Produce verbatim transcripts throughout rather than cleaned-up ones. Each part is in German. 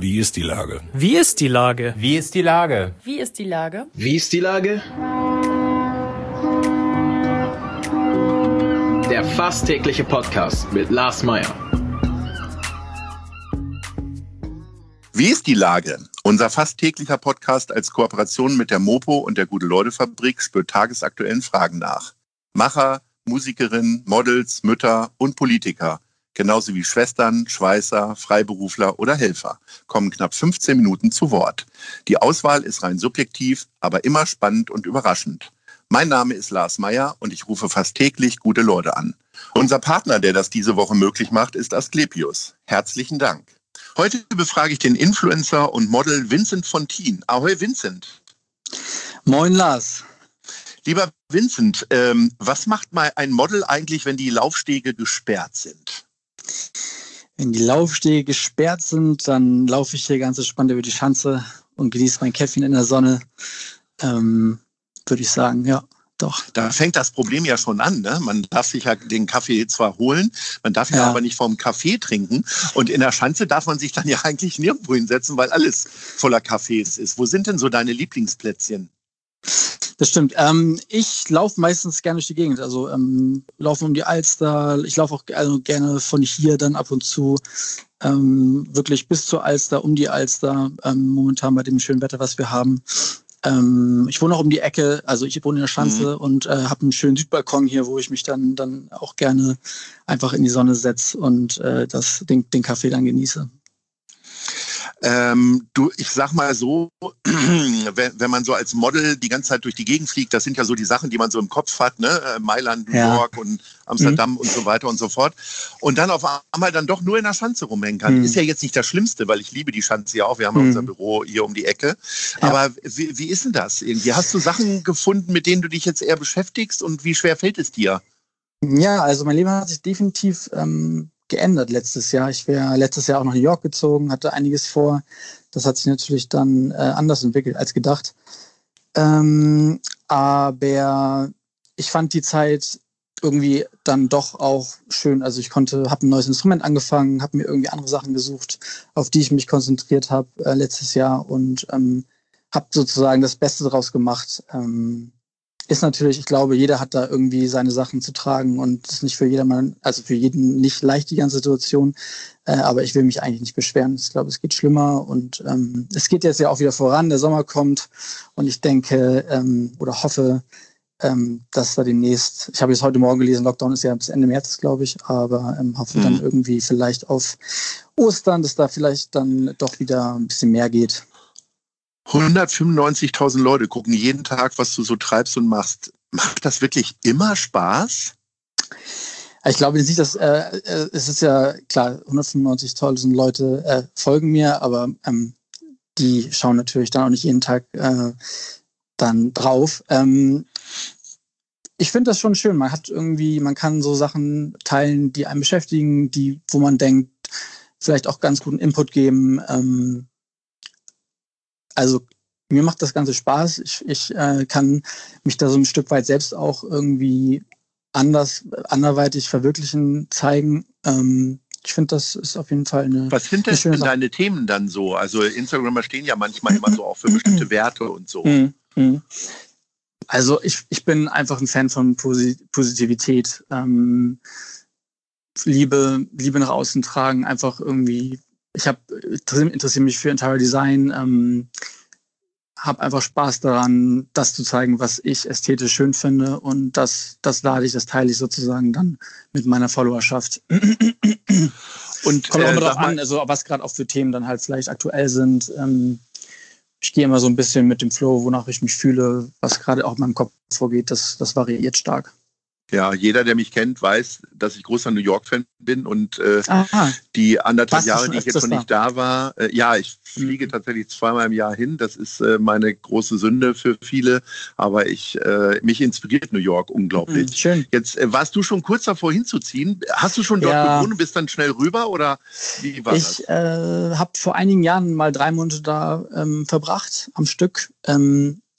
Wie ist die Lage? Wie ist die Lage? Wie ist die Lage? Wie ist die Lage? Wie ist die Lage? Der fast tägliche Podcast mit Lars Meyer. Wie ist die Lage? Unser fast täglicher Podcast als Kooperation mit der Mopo und der Gute-Leute-Fabrik spürt tagesaktuellen Fragen nach. Macher, Musikerinnen, Models, Mütter und Politiker, genauso wie Schwestern, Schweißer, Freiberufler oder Helfer, kommen knapp fünfzehn Minuten zu Wort. Die Auswahl ist rein subjektiv, aber immer spannend und überraschend. Mein Name ist Lars Meyer und ich rufe fast täglich gute Leute an. Unser Partner, der das diese Woche möglich macht, ist Asklepios. Herzlichen Dank. Heute befrage ich den Influencer und Model Vincent Fontin. Ahoi Vincent. Moin Lars. Lieber Vincent, ähm, was macht mal ein Model eigentlich, wenn die Laufstege gesperrt sind? Wenn die Laufstege gesperrt sind, dann laufe ich hier ganz entspannt über die Schanze und genieße mein Käffchen in der Sonne. Ähm, würde ich sagen, ja, doch. Da fängt das Problem ja schon an, ne? Man darf sich ja den Kaffee zwar holen, man darf ihn Ja. aber nicht vom Kaffee trinken. Und in der Schanze darf man sich dann ja eigentlich nirgendwo hinsetzen, weil alles voller Kaffees ist. Wo sind denn so deine Lieblingsplätzchen? Das stimmt. Ähm, ich laufe meistens gerne durch die Gegend. Also ähm, laufe um die Alster. Ich laufe auch also gerne von hier dann ab und zu ähm, wirklich bis zur Alster, um die Alster. Ähm, momentan bei dem schönen Wetter, was wir haben. Ähm, ich wohne auch um die Ecke. Also ich wohne in der Schanze mhm. und äh, habe einen schönen Südbalkon hier, wo ich mich dann dann auch gerne einfach in die Sonne setze und äh, das, den, den Kaffee dann genieße. Ähm, du, ich sag mal so, wenn, wenn man so als Model die ganze Zeit durch die Gegend fliegt, das sind ja so die Sachen, die man so im Kopf hat, ne? Äh, Mailand, New Ja. York und Amsterdam Mhm. und so weiter und so fort. Und dann auf einmal dann doch nur in der Schanze rumhängen kann. Mhm. Ist ja jetzt nicht das Schlimmste, weil ich liebe die Schanze ja auch. Wir haben ja Mhm. unser Büro hier um die Ecke. Ja. Aber wie, wie ist denn das irgendwie? Hast du Sachen gefunden, mit denen du dich jetzt eher beschäftigst und wie schwer fällt es dir? Ja, also mein Leben hat sich definitiv ähm, geändert letztes Jahr. Ich wäre letztes Jahr auch nach New York gezogen, hatte einiges vor. Das hat sich natürlich dann äh, anders entwickelt als gedacht. Ähm, aber ich fand die Zeit irgendwie dann doch auch schön. Also ich konnte, habe ein neues Instrument angefangen, habe mir irgendwie andere Sachen gesucht, auf die ich mich konzentriert habe äh, letztes Jahr und ähm, habe sozusagen das Beste draus gemacht. Ähm, Ist natürlich, ich glaube, jeder hat da irgendwie seine Sachen zu tragen und es ist nicht für jedermann, also für jeden nicht leicht, die ganze Situation. Äh, aber ich will mich eigentlich nicht beschweren. Ich glaube, es geht schlimmer und ähm, es geht jetzt ja auch wieder voran. Der Sommer kommt und ich denke ähm, oder hoffe, ähm, dass da demnächst, ich habe jetzt heute Morgen gelesen, Lockdown ist ja bis Ende März, glaube ich, aber ähm, hoffe mhm. dann irgendwie vielleicht auf Ostern, dass da vielleicht dann doch wieder ein bisschen mehr geht. hundertfünfundneunzigtausend Leute gucken jeden Tag, was du so treibst und machst. Macht das wirklich immer Spaß? Ich glaube nicht, dass äh, äh, es ist ja klar, hundertfünfundneunzigtausend Leute äh, folgen mir, aber ähm, die schauen natürlich dann auch nicht jeden Tag äh, dann drauf. Ähm, ich finde das schon schön. Man hat irgendwie, man kann so Sachen teilen, die einen beschäftigen, die, wo man denkt, vielleicht auch ganz guten Input geben. Ähm, Also mir macht das Ganze Spaß. Ich, ich äh, kann mich da so ein Stück weit selbst auch irgendwie anders, anderweitig verwirklichen, zeigen. Ähm, ich finde, das ist auf jeden Fall eine Was sind eine denn schöne Sache. deine Themen dann so? Also Instagramer stehen ja manchmal immer so auch für bestimmte Werte und so. Mhm. Mhm. Also ich, ich bin einfach ein Fan von Posi- Positivität. Ähm, Liebe, Liebe nach außen tragen, einfach irgendwie. Ich habe interessiere mich für Interior Design, ähm, habe einfach Spaß daran, das zu zeigen, was ich ästhetisch schön finde und das, das lade ich, das teile ich sozusagen dann mit meiner Followerschaft. Und Kommt auch äh, immer drauf sag mal, an, also was gerade auch für Themen dann halt vielleicht aktuell sind. Ähm, ich gehe immer so ein bisschen mit dem Flow, wonach ich mich fühle, was gerade auch in meinem Kopf vorgeht, das, das variiert stark. ja, jeder, der mich kennt, weiß, dass ich großer New York-Fan bin und äh, Aha. die anderthalb Warst du Jahre, schon die ich jetzt öfters noch nicht da war, äh, ja, ich fliege Mhm. tatsächlich zweimal im Jahr hin. Das ist äh, meine große Sünde für viele, aber ich äh, mich inspiriert New York unglaublich. Mhm, schön. Jetzt äh, warst du schon kurz davor hinzuziehen. Hast du schon dort Ja. gewohnt und bist dann schnell rüber oder wie war Ich äh, habe vor einigen Jahren mal drei Monate da ähm, verbracht am Stück. Ähm,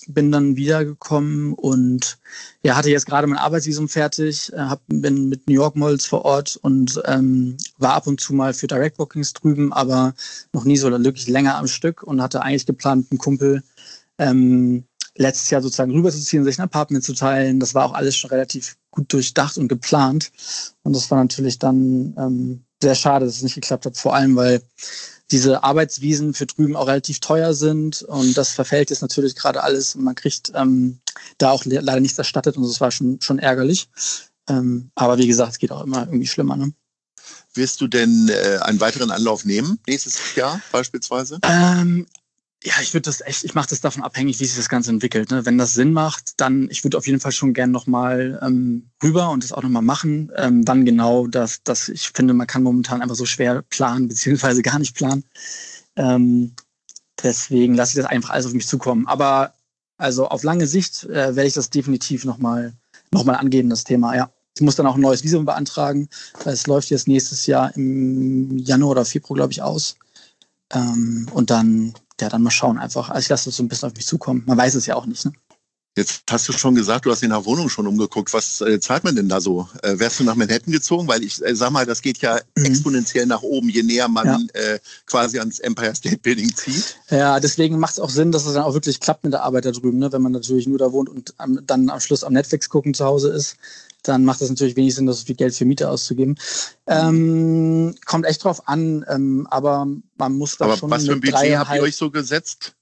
bin dann wiedergekommen und ja, hatte jetzt gerade mein Arbeitsvisum fertig, äh, hab, bin mit New York Models vor Ort und ähm, war ab und zu mal für Direct Bookings drüben, aber noch nie so wirklich länger am Stück und hatte eigentlich geplant, einen Kumpel ähm, letztes Jahr sozusagen rüberzuziehen, sich ein Apartment zu teilen. Das war auch alles schon relativ gut durchdacht und geplant und das war natürlich dann ähm, sehr schade, dass es nicht geklappt hat, vor allem, weil diese Arbeitsvisen für drüben auch relativ teuer sind und das verfällt jetzt natürlich gerade alles und man kriegt ähm, da auch le- leider nichts erstattet und das war schon, schon ärgerlich. Ähm, aber wie gesagt, es geht auch immer irgendwie schlimmer. Ne? Wirst du denn äh, einen weiteren Anlauf nehmen, nächstes Jahr beispielsweise? Ähm, ja, ich würde das echt, ich mache das davon abhängig, wie sich das Ganze entwickelt. Ne? Wenn das Sinn macht, dann, ich würde auf jeden Fall schon gern nochmal ähm, rüber und das auch nochmal machen. Ähm, wann genau, dass das, ich finde, man kann momentan einfach so schwer planen, beziehungsweise gar nicht planen. Ähm, deswegen lasse ich das einfach alles auf mich zukommen. Aber also auf lange Sicht äh, werde ich das definitiv nochmal noch mal angehen, das Thema, ja. Ich muss dann auch ein neues Visum beantragen, weil es läuft jetzt nächstes Jahr im Januar oder Februar, glaube ich, aus. Ähm, und dann, ja, dann mal schauen einfach. Also ich lasse das so ein bisschen auf mich zukommen. Man weiß es ja auch nicht, ne? Jetzt hast du schon gesagt, du hast in der Wohnung schon umgeguckt. Was äh, zahlt man denn da so? Äh, wärst du nach Manhattan gezogen? Weil ich äh, sag mal, das geht ja mhm. exponentiell nach oben, je näher man ja. äh, quasi ans Empire State Building zieht. Ja, deswegen macht es auch Sinn, dass es dann auch wirklich klappt mit der Arbeit da drüben. Ne? Wenn man natürlich nur da wohnt und am, dann am Schluss am Netflix gucken zu Hause ist, dann macht es natürlich wenig Sinn, so viel Geld für Miete auszugeben. Ähm, kommt echt drauf an, ähm, aber man muss da aber schon... Aber was für ein Budget drei habt ihr euch so gesetzt?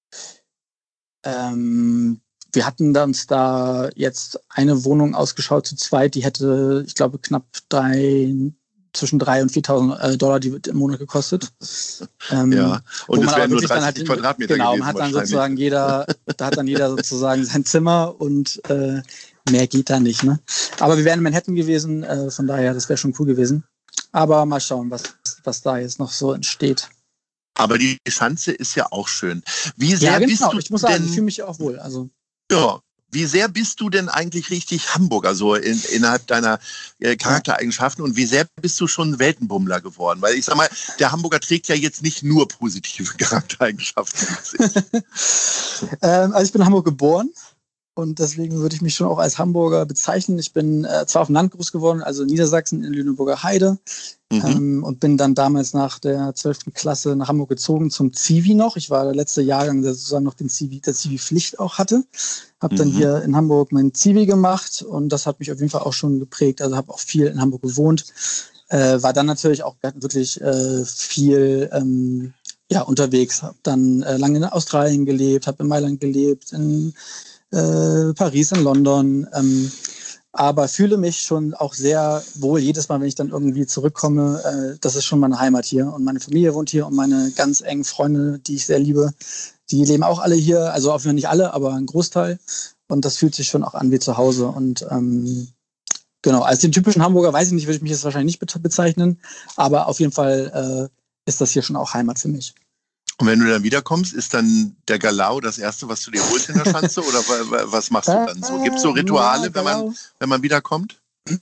Ähm... Wir hatten uns da jetzt eine Wohnung ausgeschaut zu zweit, die hätte, ich glaube, knapp drei, zwischen drei und viertausend Dollar die wird im Monat gekostet. Ähm, ja, und es wären nur dreißig halt, Quadratmeter genau, gewesen. Man hat dann sozusagen jeder, da hat dann jeder sozusagen sein Zimmer und äh, mehr geht da nicht. Ne? Aber wir wären in Manhattan gewesen, äh, von daher, das wäre schon cool gewesen. Aber mal schauen, was, was da jetzt noch so entsteht. Aber die Schanze ist ja auch schön. Wie sehr ja, genau. bist du ich muss sagen, denn, ich fühle mich auch wohl. Also ja, wie sehr bist du denn eigentlich richtig Hamburger so in, innerhalb deiner äh, Charaktereigenschaften und wie sehr bist du schon Weltenbummler geworden? Weil ich sag mal, der Hamburger trägt ja jetzt nicht nur positive Charaktereigenschaften mit sich. ähm, also ich bin in Hamburg geboren und deswegen würde ich mich schon auch als Hamburger bezeichnen. Ich bin äh, zwar auf dem Land groß geworden, also in Niedersachsen in Lüneburger Heide. Mhm. Ähm, und bin dann damals nach der zwölften Klasse nach Hamburg gezogen zum Zivi noch. Ich war der letzte Jahrgang, der sozusagen noch den Zivi, der Zivi-Pflicht auch hatte. Habe dann mhm. hier in Hamburg mein Zivi gemacht und das hat mich auf jeden Fall auch schon geprägt. Also habe auch viel in Hamburg gewohnt. Äh, war dann natürlich auch wirklich äh, viel ähm, ja, unterwegs. Habe dann äh, lange in Australien gelebt, habe in Mailand gelebt, in äh, Paris, in London. Ähm, aber fühle mich schon auch sehr wohl jedes Mal, wenn ich dann irgendwie zurückkomme. Äh, das ist schon meine Heimat hier und meine Familie wohnt hier und meine ganz engen Freunde, die ich sehr liebe, die leben auch alle hier. Also auf jeden Fall nicht alle, aber ein Großteil. Und das fühlt sich schon auch an wie zu Hause. Und ähm, genau, als den typischen Hamburger, weiß ich nicht, würde ich mich jetzt wahrscheinlich nicht bezeichnen. Aber auf jeden Fall äh, ist das hier schon auch Heimat für mich. Und wenn du dann wiederkommst, ist dann der Galau das Erste, was du dir holst in der Schanze? Oder was machst du dann so? Gibt es so Rituale, ja, wenn man, wenn man wiederkommt?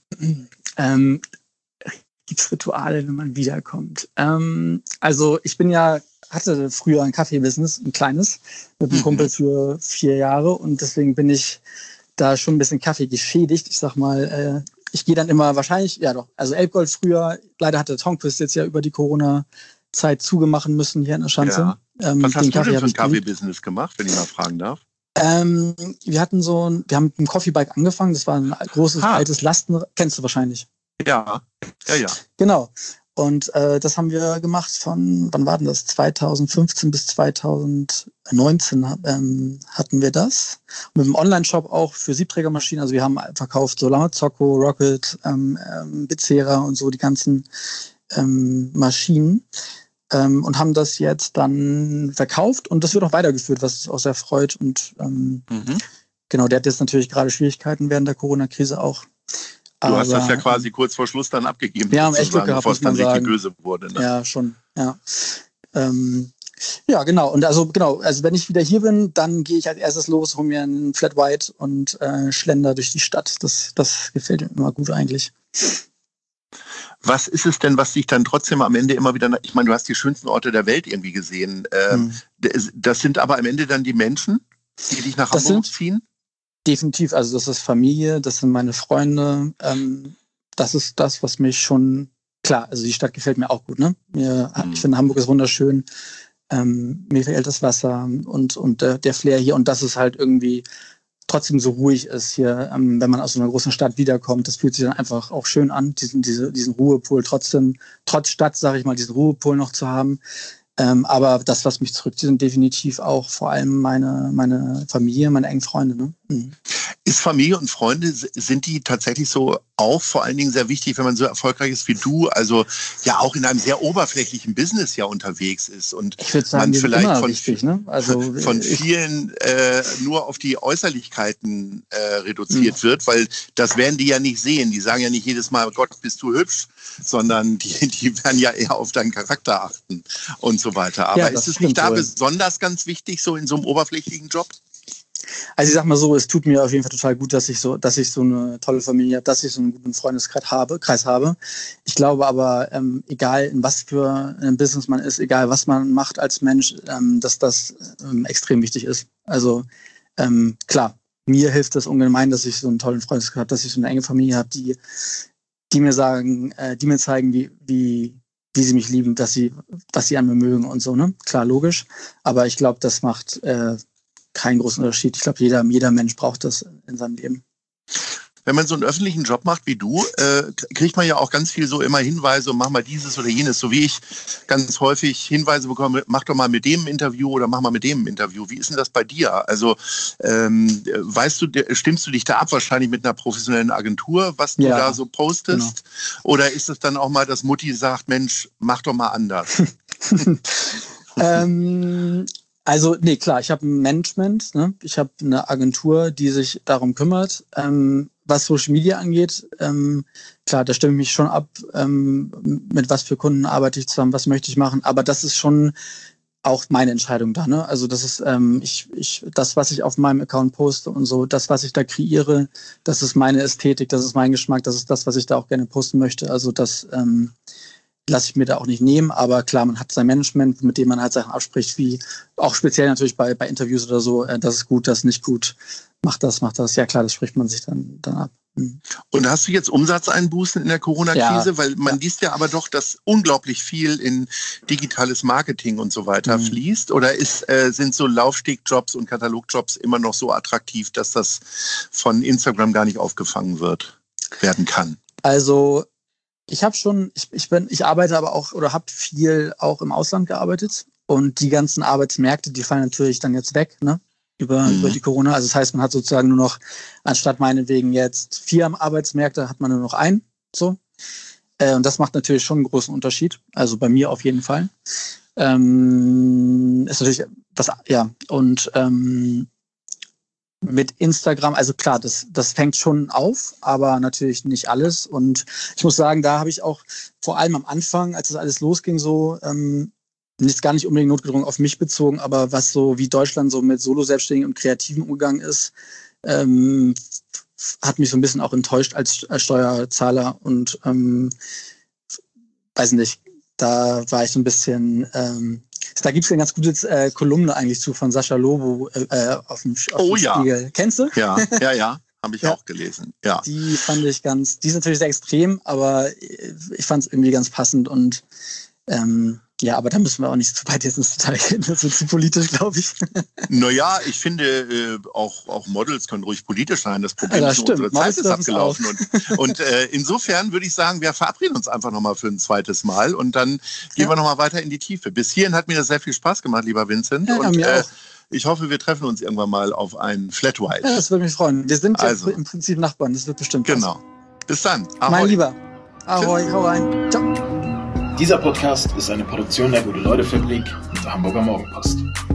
ähm, Gibt es Rituale, wenn man wiederkommt? Ähm, also ich bin ja, hatte früher ein Kaffee-Business, ein kleines, mit einem mhm. Kumpel für vier Jahre. Und deswegen bin ich da schon ein bisschen Kaffee geschädigt. Ich sag mal, äh, ich gehe dann immer wahrscheinlich, ja doch, also Elbgold früher, leider hatte Tonquist jetzt ja über die Corona- Zeit zugemachen müssen hier in der Schanze. Ja. Ähm, Was hast du denn für ein Kaffee-Business gemacht, wenn ich mal fragen darf? Ähm, wir hatten so ein, wir haben mit einem Coffee-Bike angefangen, das war ein großes, ha. altes Lasten, kennst du wahrscheinlich. Ja, ja, ja. Genau. Und äh, das haben wir gemacht von, wann war denn das? zweitausendfünfzehn bis zweitausendneunzehn ähm, hatten wir das. Und mit dem Online-Shop auch für Siebträgermaschinen. Also wir haben verkauft so Lamazocco, Rocket, ähm, ähm, Becerra und so die ganzen Ähm, Maschinen ähm, und haben das jetzt dann verkauft und das wird auch weitergeführt, was uns auch sehr freut und ähm, mhm. genau, der hat jetzt natürlich gerade Schwierigkeiten während der Corona-Krise auch. Du Aber, hast das ja quasi kurz vor Schluss dann abgegeben. Wir haben echt Glück gehabt, bevor es dann richtig böse wurde. Ne? Ja, schon, ja. Ähm, ja, genau. Und also genau, also wenn ich wieder hier bin, dann gehe ich als erstes los, hole mir einen Flat White und äh, schlender durch die Stadt. Das, das gefällt mir immer gut eigentlich. Was ist es denn, was dich dann trotzdem am Ende immer wieder, ich meine, du hast die schönsten Orte der Welt irgendwie gesehen. Ähm, hm. Das sind aber am Ende dann die Menschen, die dich nach Das Hamburg sind- ziehen? Definitiv, also das ist Familie, das sind meine Freunde. Ähm, das ist das, was mich schon, klar, also die Stadt gefällt mir auch gut. Ne? Mir, Mhm. Ich finde, Hamburg ist wunderschön. Ähm, mir gefällt das Wasser und, und der, der Flair hier. Und dass es halt irgendwie trotzdem so ruhig ist hier, ähm, wenn man aus so einer großen Stadt wiederkommt. Das fühlt sich dann einfach auch schön an, diesen, diese, diesen Ruhepol trotzdem, trotz Stadt, sage ich mal, diesen Ruhepol noch zu haben. Ähm, aber das, was mich zurückzieht, sind definitiv auch vor allem meine, meine Familie, meine engen Freunde. Ne? Mhm. Ist Familie und Freunde, sind die tatsächlich so auch vor allen Dingen sehr wichtig, wenn man so erfolgreich ist wie du, also ja auch in einem sehr oberflächlichen Business ja unterwegs ist und Ich würde sagen, man die sind vielleicht immer von, wichtig. Ne? Also, von ich, vielen äh, nur auf die Äußerlichkeiten äh, reduziert mhm. wird, weil das werden die ja nicht sehen. Die sagen ja nicht jedes Mal, Gott, bist du hübsch, sondern die, die werden ja eher auf deinen Charakter achten und so weiter. Aber Ja, ist das es nicht da wohl. besonders ganz wichtig, so in so einem oberflächlichen Job? Also ich sag mal so, es tut mir auf jeden Fall total gut, dass ich so, dass ich so eine tolle Familie habe, dass ich so einen guten Freundeskreis habe, Kreis habe. Ich glaube aber, ähm, egal in was für ein Business man ist, egal was man macht als Mensch, ähm, dass das ähm, extrem wichtig ist. Also ähm, klar, mir hilft das ungemein, dass ich so einen tollen Freundeskreis habe, dass ich so eine enge Familie habe, die, die mir sagen, äh, die mir zeigen, wie, wie, wie sie mich lieben, dass sie, was sie an mir mögen und so, ne? Klar, logisch. Aber ich glaube, das macht äh, keinen großen Unterschied. Ich glaube, jeder, jeder Mensch braucht das in seinem Leben. Wenn man so einen öffentlichen Job macht wie du, äh, kriegt man ja auch ganz viel so immer Hinweise, mach mal dieses oder jenes, so wie ich ganz häufig Hinweise bekomme, mach doch mal mit dem ein Interview oder mach mal mit dem ein Interview. Wie ist denn das bei dir? Also ähm, weißt du, stimmst du dich da ab, wahrscheinlich mit einer professionellen Agentur, was du ja, da so postest? Genau. Oder ist es dann auch mal, dass Mutti sagt, Mensch, mach doch mal anders? ähm, Also, nee, klar, ich habe ein Management, ne? Ich habe eine Agentur, die sich darum kümmert. Ähm, was Social Media angeht, ähm, klar, da stimme ich mich schon ab, ähm, mit was für Kunden arbeite ich zusammen, was möchte ich machen. Aber das ist schon auch meine Entscheidung da, ne? Also das ist, ähm, ich, ich, das, was ich auf meinem Account poste und so, das, was ich da kreiere, das ist meine Ästhetik, das ist mein Geschmack, das ist das, was ich da auch gerne posten möchte. Also das ähm, lasse ich mir da auch nicht nehmen, aber klar, man hat sein Management, mit dem man halt Sachen abspricht, wie auch speziell natürlich bei, bei Interviews oder so, äh, das ist gut, das ist nicht gut, macht das, macht das. Ja klar, das spricht man sich dann, dann ab. Mhm. Und hast du jetzt Umsatzeinbußen in der Corona-Krise? Ja, Weil man ja. liest ja aber doch, dass unglaublich viel in digitales Marketing und so weiter mhm. fließt. Oder ist, äh, sind so Laufstegjobs und Katalogjobs immer noch so attraktiv, dass das von Instagram gar nicht aufgefangen wird, werden kann? Also ich habe schon, ich, ich bin, ich arbeite aber auch oder habe viel auch im Ausland gearbeitet und die ganzen Arbeitsmärkte, die fallen natürlich dann jetzt weg, ne? Über, mhm. über die Corona. Also das heißt, man hat sozusagen nur noch, anstatt meinetwegen jetzt vier Arbeitsmärkte, hat man nur noch einen. So. Äh, und das macht natürlich schon einen großen Unterschied. Also bei mir auf jeden Fall. Ähm, ist natürlich was, ja, und ähm, mit Instagram, also klar, das, das fängt schon auf, aber natürlich nicht alles. Und ich muss sagen, da habe ich auch vor allem am Anfang, als das alles losging, so ähm, nicht gar nicht unbedingt notgedrungen auf mich bezogen, aber was so wie Deutschland so mit Solo-Selbstständigen und Kreativen umgegangen ist, ähm, hat mich so ein bisschen auch enttäuscht als, als Steuerzahler und ähm, weiß nicht, da war ich so ein bisschen, ähm, da gibt es eine ganz gute äh, Kolumne eigentlich zu von Sascha Lobo äh, auf dem, auf oh, dem ja. Spiegel. Kennst du? Ja, ja, ja. Habe ich ja. auch gelesen. Ja. Die fand ich ganz, die ist natürlich sehr extrem, aber ich fand es irgendwie ganz passend und ähm, ja, aber da müssen wir auch nicht zu weit jetzt ins Detail gehen. Das wird zu politisch, glaube ich. Naja, ich finde, äh, auch, auch Models können ruhig politisch sein. Das Problem ja, ist, stimmt. unsere Zeit ist abgelaufen. Und, und äh, insofern würde ich sagen, wir verabreden uns einfach nochmal für ein zweites Mal und dann gehen ja. wir nochmal weiter in die Tiefe. Bis hierhin hat mir das sehr viel Spaß gemacht, lieber Vincent. Ja, und mir äh, auch. Ich hoffe, wir treffen uns irgendwann mal auf einen Flat White. Ja, das würde mich freuen. Wir sind also. ja im Prinzip Nachbarn. Das wird bestimmt Genau. passen. Bis dann. Ahoi. Mein Lieber. Ahoi, hau rein. Ciao. Dieser Podcast ist eine Produktion der Gute-Leute-Fabrik und der Hamburger Morgenpost.